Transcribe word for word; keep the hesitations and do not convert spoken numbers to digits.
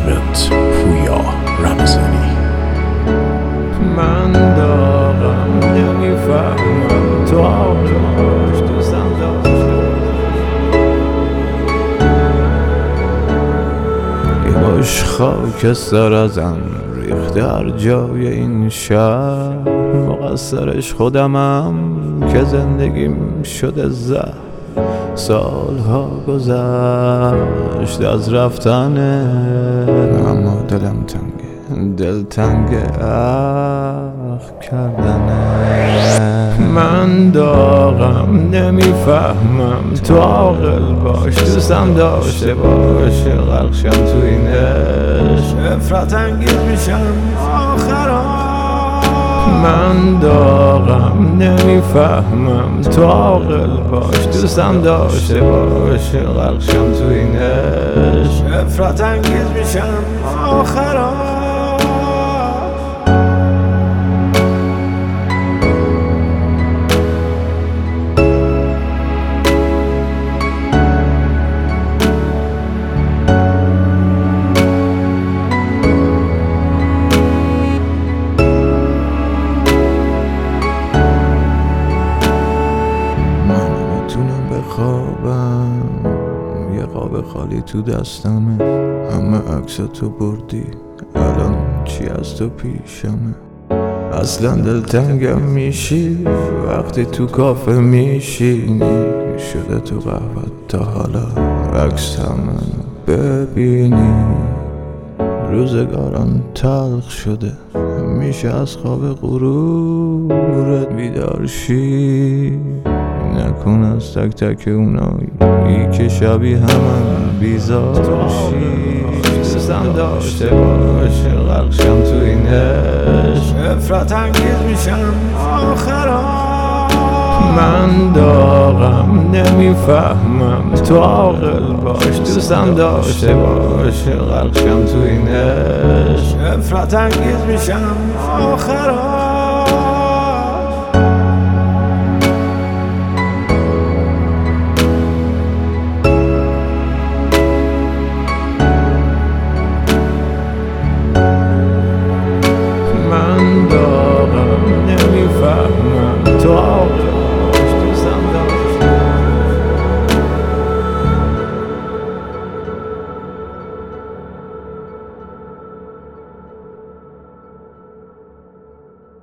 منیجمنت پویا رمضانی. من دارم نمیفهمم تو آقاش دوستم داشته یه باش خاکستر ازم ریخته هر جای این شهر، مقصرش خودمم که زندگیم شده زهر. سالها گذشت از رفتنه اما دلم تنگه، دل تنگ اخ کردنه. من دارم نمیفهمم تو عاقل باش دوستم داشته باش، غرقشم تو این عشق افراط انگیز میشم آخرام. من دارم نمیفهمم تو عاقل باش دوستم داشته باش، غرقشم تو این عشق افراط انگیز میشم آخرام. خوابم یه قاب خالی تو دستمه، همه عکس تو بردی الان چی از تو پیشمه. اصلا دلتنگم میشی وقتی تو کافه میشینی، شده تو قهوت تا حالا عکس همه ببینی. روزگاران تلخ شده میشه از خواب غرورت بیدار شی، نکن از تک تک اونایی که شبیه همم بیزار شی. دوستم داشته باش غرقشم تو این عشق افراط انگیز میشم آخرام. من دارم نمیفهمم تو عاقل باش دوستم داشته باش، غرقشم تو این عشق افراط انگیز میشم آخرام.